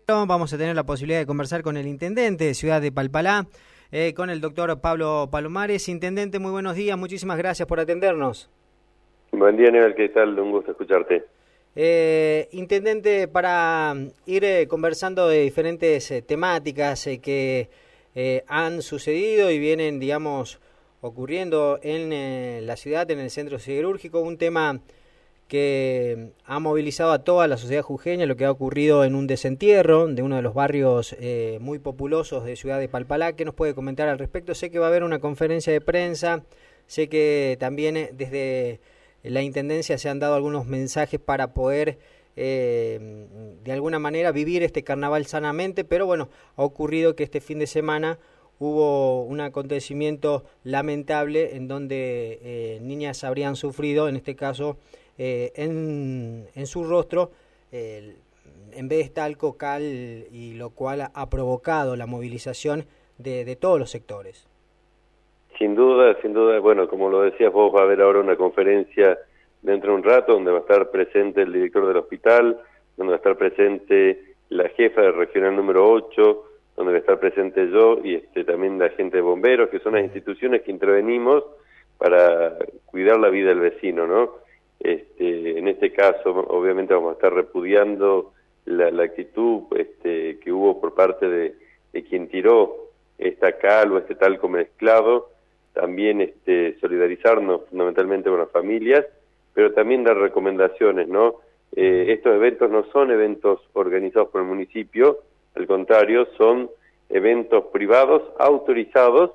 Vamos a tener la posibilidad de conversar con el intendente de Ciudad de Palpalá, con el doctor Pablo Palomares. Intendente, muy buenos días, muchísimas gracias por atendernos. Buen día, Aníbal, ¿qué tal? Un gusto escucharte. Intendente, para ir conversando de diferentes temáticas que han sucedido y vienen, digamos, ocurriendo en la ciudad, en el centro siderúrgico, un tema que ha movilizado a toda la sociedad jujeña, lo que ha ocurrido en un desentierro de uno de los barrios muy populosos de Ciudad de Palpalá. ¿Qué nos puede comentar al respecto? Sé que va a haber una conferencia de prensa, sé que también desde la Intendencia se han dado algunos mensajes para poder de alguna manera vivir este carnaval sanamente, pero bueno, ha ocurrido que este fin de semana hubo un acontecimiento lamentable en donde niñas habrían sufrido, en este caso, en su rostro, en vez de talco, cal, y lo cual ha provocado la movilización de todos los sectores. Sin duda, bueno, como lo decías vos, va a haber ahora una conferencia dentro de un rato donde va a estar presente el director del hospital, donde va a estar presente la jefa del regional número 8, donde va a estar presente yo y también la gente de bomberos, que son las instituciones que intervenimos para cuidar la vida del vecino, ¿no? En este caso, obviamente vamos a estar repudiando la actitud que hubo por parte de quien tiró esta cal o talco mezclado, también solidarizarnos fundamentalmente con las familias, pero también dar recomendaciones, ¿no? Estos eventos no son eventos organizados por el municipio, al contrario, son eventos privados autorizados.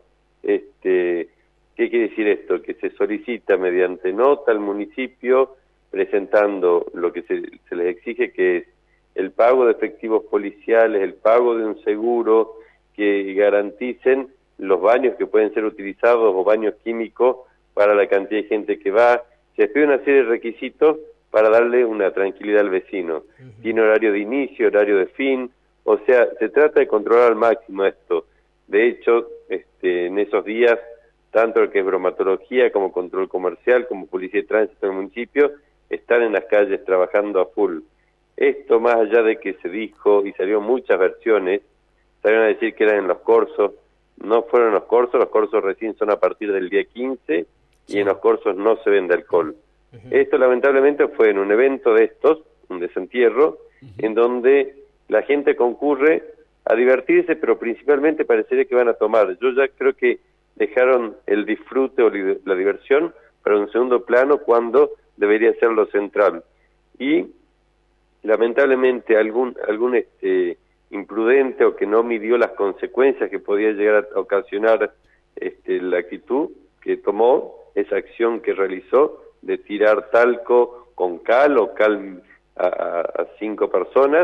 ¿Qué quiere decir esto? Que se solicita mediante nota al municipio presentando lo que se les exige, que es el pago de efectivos policiales, el pago de un seguro que garanticen los baños que pueden ser utilizados o baños químicos para la cantidad de gente que va. Se pide una serie de requisitos para darle una tranquilidad al vecino. Tiene horario de inicio, horario de fin, o sea, se trata de controlar al máximo esto. De hecho, en esos días, tanto lo que es bromatología como control comercial, como policía de tránsito del municipio, están en las calles trabajando a full. Esto, más allá de que se dijo y salieron muchas versiones, salieron a decir que eran en los corsos, no fueron los corsos recién son a partir del día 15 y en los corsos no se vende alcohol. Esto lamentablemente fue en un evento de estos, un desentierro, en donde la gente concurre a divertirse, pero principalmente parecería que van a tomar. Yo ya creo que dejaron el disfrute o la diversión para un segundo plano cuando debería ser lo central. Y lamentablemente algún imprudente o que no midió las consecuencias que podía llegar a ocasionar la actitud que tomó, esa acción que realizó de tirar talco con cal o cal a 5 personas,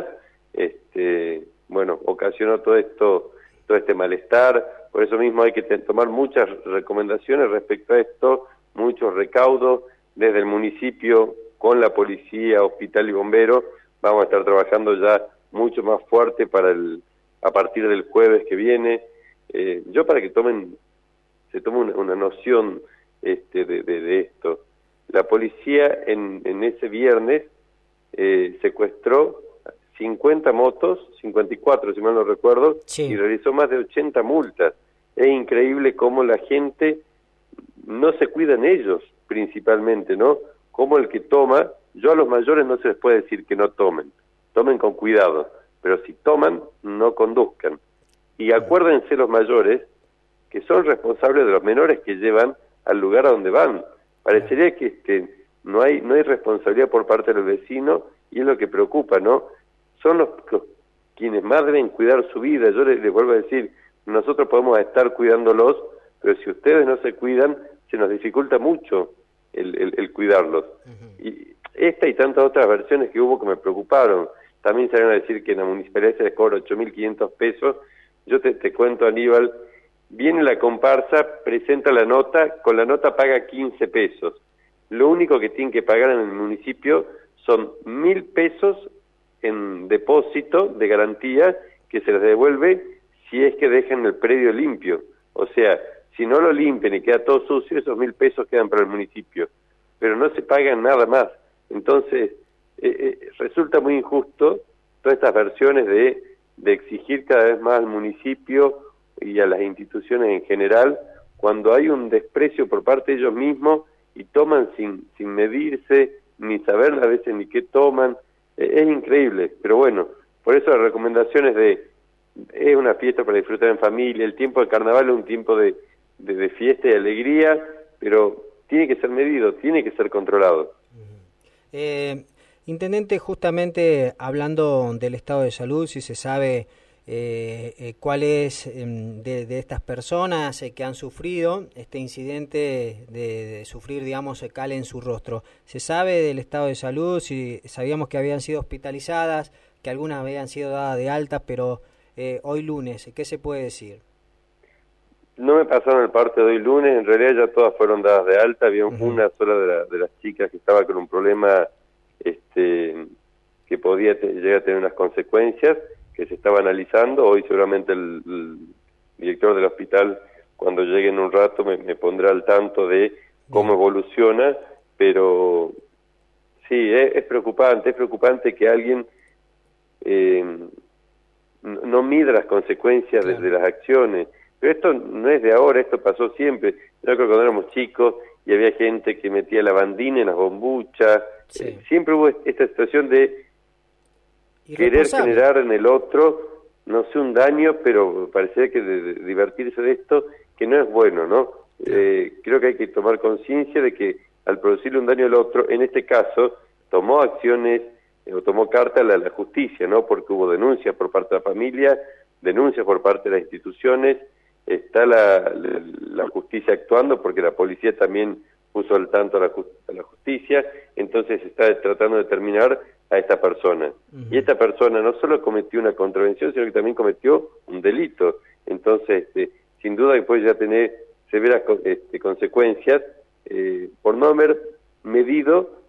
bueno, ocasionó todo este malestar. Por eso mismo hay que tomar muchas recomendaciones respecto a esto, muchos recaudos desde el municipio con la policía, hospital y bomberos. Vamos a estar trabajando ya mucho más fuerte a partir del jueves que viene. Yo para que se tome una noción de esto. La policía en ese viernes secuestró 50 motos, 54 si mal no recuerdo, sí, y realizó más de 80 multas. Es increíble cómo la gente no se cuidan ellos principalmente, ¿no? Como el que toma, yo a los mayores no se les puede decir que no tomen con cuidado, pero si toman, no conduzcan. Y acuérdense los mayores que son responsables de los menores que llevan al lugar a donde van. Parecería que no hay responsabilidad por parte del vecino y es lo que preocupa, ¿no? Son los quienes más deben cuidar su vida. Yo les vuelvo a decir, nosotros podemos estar cuidándolos, pero si ustedes no se cuidan, se nos dificulta mucho el cuidarlos. Y esta y tantas otras versiones que hubo que me preocuparon. También salieron a decir que en la municipalidad se les cobra 8.500 pesos. Yo te cuento, Aníbal, viene la comparsa, presenta la nota, con la nota paga 15 pesos. Lo único que tienen que pagar en el municipio son 1.000 pesos en depósito de garantía que se les devuelve si es que dejan el predio limpio. O sea, si no lo limpian y queda todo sucio, esos 1.000 pesos quedan para el municipio. Pero no se pagan nada más. Entonces, resulta muy injusto todas estas versiones de de exigir cada vez más al municipio y a las instituciones en general, cuando hay un desprecio por parte de ellos mismos y toman sin medirse, ni saber a veces ni qué toman. Es increíble, pero bueno, por eso las recomendaciones es una fiesta para disfrutar en familia, el tiempo del carnaval es un tiempo de fiesta y alegría, pero tiene que ser medido, tiene que ser controlado. Intendente, justamente hablando del estado de salud, si se sabe cuál es de estas personas que han sufrido este incidente de sufrir, digamos, cal en su rostro. ¿Se sabe del estado de salud? Si sabíamos que habían sido hospitalizadas, que algunas habían sido dadas de alta, pero hoy lunes, ¿qué se puede decir? No me pasaron el parte de hoy lunes, en realidad ya todas fueron dadas de alta, había una sola de las chicas que estaba con un problema que podía llegar a tener unas consecuencias que se estaba analizando. Hoy seguramente el director del hospital, cuando llegue en un rato, me pondrá al tanto de cómo evoluciona, pero sí, es preocupante que alguien no mida las consecuencias de las acciones. Pero esto no es de ahora, esto pasó siempre. Yo creo que cuando éramos chicos y había gente que metía lavandina en las bombuchas, siempre hubo esta situación de querer generar en el otro, no sé, un daño, pero parecía que de divertirse de esto, que no es bueno, ¿no? Creo que hay que tomar conciencia de que al producirle un daño al otro, en este caso, tomó acciones o tomó carta a la justicia, ¿no? Porque hubo denuncias por parte de la familia, denuncias por parte de las instituciones, está la justicia actuando porque la policía también puso al tanto a la justicia, entonces se está tratando de determinar a esta persona. Y esta persona no solo cometió una contravención, sino que también cometió un delito. Entonces, sin duda que puede ya tener severas consecuencias por no haber medido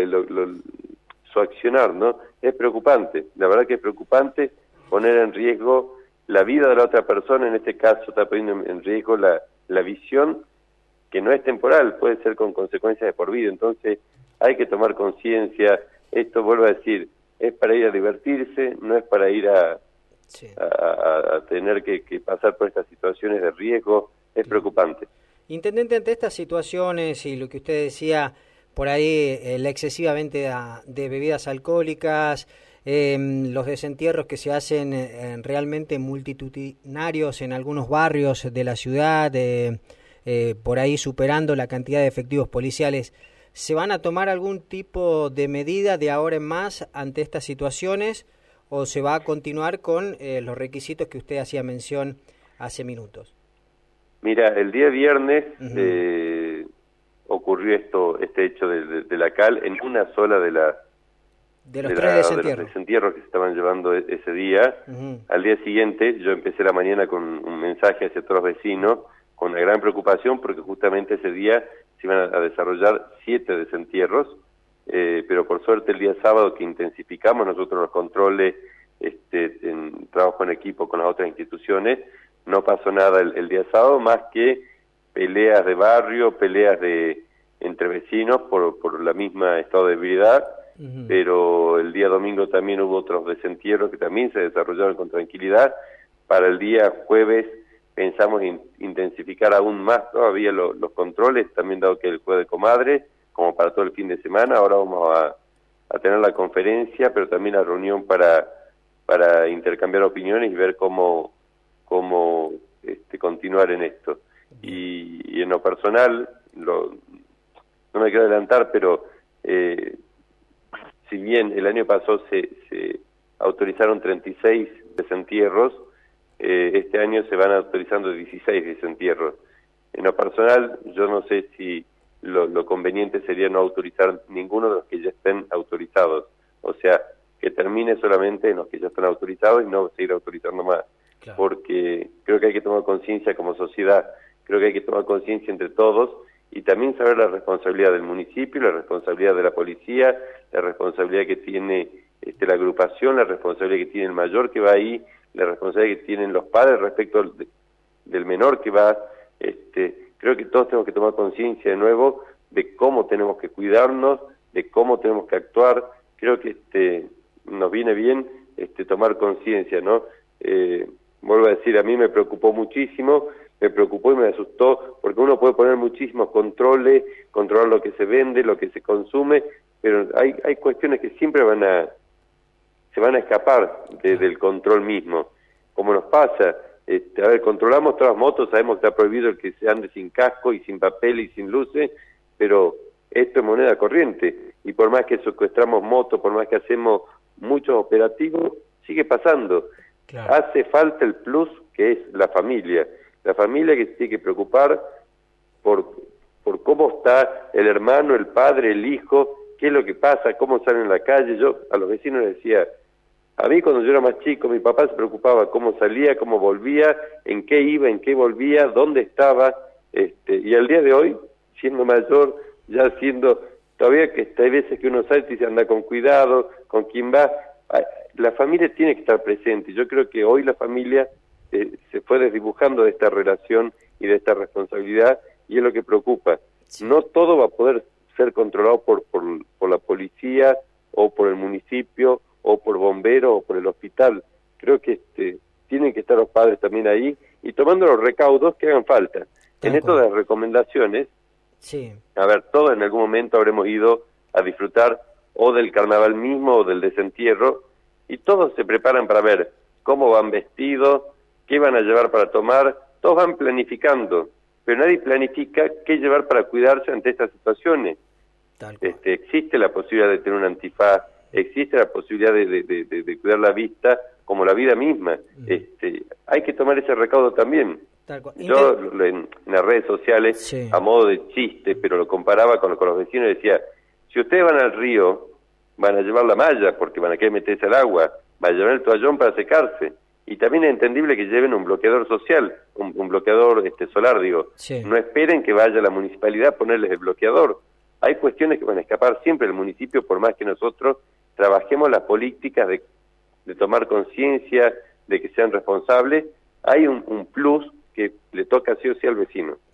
su accionar, ¿no? Es preocupante, la verdad que es preocupante poner en riesgo la vida de la otra persona, en este caso está poniendo en riesgo la visión, que no es temporal, puede ser con consecuencias de por vida. Entonces hay que tomar conciencia, esto vuelvo a decir, es para ir a divertirse, no es para ir a tener que pasar por estas situaciones de riesgo, es preocupante. Intendente, ante estas situaciones y lo que usted decía, por ahí la excesiva venta de bebidas alcohólicas, los desentierros que se hacen realmente multitudinarios en algunos barrios de la ciudad, por ahí superando la cantidad de efectivos policiales, ¿se van a tomar algún tipo de medida de ahora en más ante estas situaciones o se va a continuar con los requisitos que usted hacía mención hace minutos? Mira, el día viernes ocurrió este hecho de la cal en una sola de los desentierros que se estaban llevando ese día. Al día siguiente yo empecé la mañana con un mensaje hacia todos los vecinos con una gran preocupación porque justamente ese día se iban a desarrollar 7 desentierros, pero por suerte el día sábado que intensificamos nosotros los controles, en trabajo en equipo con las otras instituciones, no pasó nada el día sábado más que peleas de barrio, peleas entre vecinos por la misma estado de ebriedad. Pero el día domingo también hubo otros desentierros que también se desarrollaron con tranquilidad. Para el día jueves pensamos intensificar aún más todavía los controles, también dado que el jueves de comadre, como para todo el fin de semana. Ahora vamos a tener la conferencia, pero también la reunión para intercambiar opiniones y ver cómo continuar en esto. Y en lo personal, no me quiero adelantar, pero si bien el año pasado se autorizaron 36 desentierros, este año se van autorizando 16 desentierros. En lo personal, yo no sé si lo conveniente sería no autorizar ninguno de los que ya estén autorizados. O sea, que termine solamente en los que ya están autorizados y no seguir autorizando más. Claro. Porque creo que hay que tomar conciencia como sociedad, creo que hay que tomar conciencia entre todos y también saber la responsabilidad del municipio, la responsabilidad de la policía, la responsabilidad que tiene la agrupación, la responsabilidad que tiene el mayor que va ahí, la responsabilidad que tienen los padres respecto del menor que va. Creo que todos tenemos que tomar conciencia de nuevo de cómo tenemos que cuidarnos, de cómo tenemos que actuar. Creo que nos viene bien tomar conciencia, ¿no? vuelvo a decir, a mí me preocupó muchísimo, me preocupó y me asustó, porque uno puede poner muchísimos controles, controlar lo que se vende, lo que se consume, pero hay cuestiones que siempre se van a escapar del control mismo, como nos pasa. A ver, controlamos todas las motos, sabemos que está prohibido el que se ande sin casco y sin papel y sin luces, pero esto es moneda corriente, y por más que secuestramos motos, por más que hacemos muchos operativos, sigue pasando. Claro. Hace falta el plus que es la familia que se tiene que preocupar por cómo está el hermano, el padre, el hijo, qué es lo que pasa, cómo salen en la calle. Yo a los vecinos les decía, a mí cuando yo era más chico, mi papá se preocupaba cómo salía, cómo volvía, en qué iba, en qué volvía, dónde estaba, y al día de hoy, siendo mayor, ya siendo, todavía que hay veces que uno sale y se anda con cuidado, con quién va, la familia tiene que estar presente. Yo creo que hoy la familia se fue desdibujando de esta relación y de esta responsabilidad, y es lo que preocupa. Sí. No todo va a poder ser controlado por la policía, o por el municipio, o por bomberos, o por el hospital. Creo que tienen que estar los padres también ahí, y tomando los recaudos que hagan falta. En esto de las recomendaciones, sí. A ver, todos en algún momento habremos ido a disfrutar o del carnaval mismo o del desentierro, y todos se preparan para ver cómo van vestidos, qué van a llevar para tomar, todos van planificando, pero nadie planifica qué llevar para cuidarse ante estas situaciones. Existe la posibilidad de tener un antifaz, existe la posibilidad de cuidar la vista como la vida misma. Hay que tomar ese recaudo también. Yo en las redes sociales, sí, a modo de chiste, pero lo comparaba con los vecinos y decía, si ustedes van al río, van a llevar la malla porque van a querer meterse al agua, van a llevar el toallón para secarse. Y también es entendible que lleven un bloqueador social, un bloqueador solar, digo. Sí. No esperen que vaya la municipalidad a ponerles el bloqueador. Hay cuestiones que van a escapar siempre del municipio, por más que nosotros trabajemos las políticas de tomar conciencia, de que sean responsables. Hay un plus que le toca sí o sí al vecino.